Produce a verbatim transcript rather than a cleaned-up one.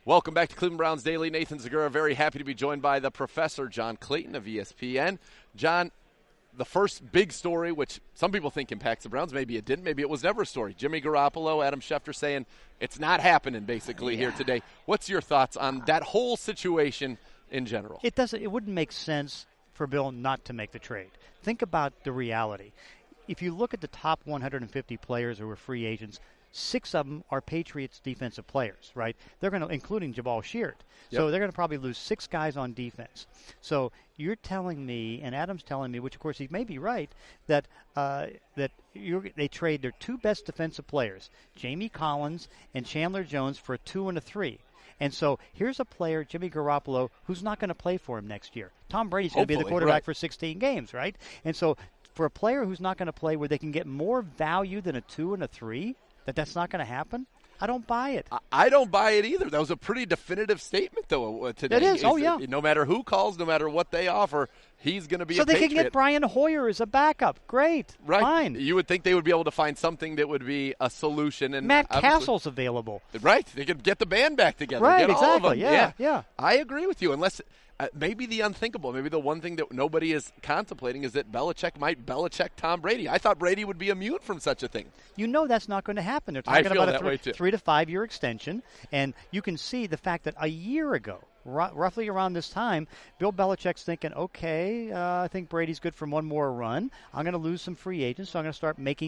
Welcome back to Cleveland Browns Daily. Nathan Zegura, very happy to be joined by the professor, John Clayton of E S P N. John, the first big story, which some people think impacts the Browns, maybe it didn't, maybe it was never a story. Jimmy Garoppolo, Adam Schefter saying it's not happening basically yeah. here today. What's your thoughts on that whole situation in general? It doesn't. It wouldn't make sense for Bill not to make the trade. Think about the reality. If you look at the top one hundred fifty players who are free agents, six of them are Patriots defensive players, right? They're going to, including Jabal Sheard. Yep. So they're going to probably lose six guys on defense. So you're telling me, and Adam's telling me, which of course he may be right, that uh, that you're, they trade their two best defensive players, Jamie Collins and Chandler Jones, for a two and a three. And so here's a player, Jimmy Garoppolo, who's not going to play for him next year. Tom Brady's going to be the quarterback right. for sixteen games, right? And so for a player who's not going to play where they can get more value than a two and a three, that that's not going to happen, I don't buy it. I don't buy it either. That was a pretty definitive statement, though, today. It is. Oh, yeah. No matter who calls, no matter what they offer, he's going to be so a Patriot. So they Patriot. can get Brian Hoyer as a backup. Great. Right. Fine. You would think they would be able to find something that would be a solution. And Matt Castle's available. Right. They could get the band back together. Right, get exactly. All of them. Yeah, yeah, yeah. I agree with you, unless – Uh, maybe the unthinkable, maybe the one thing that nobody is contemplating is that Belichick might Belichick Tom Brady. I thought Brady would be immune from such a thing. You know that's not going to happen. They're I talking feel about that a th- way too. three to five year extension, and you can see the fact that a year ago, r- roughly around this time, Bill Belichick's thinking, okay, uh, I think Brady's good for one more run. I'm going to lose some free agents, so I'm going to start making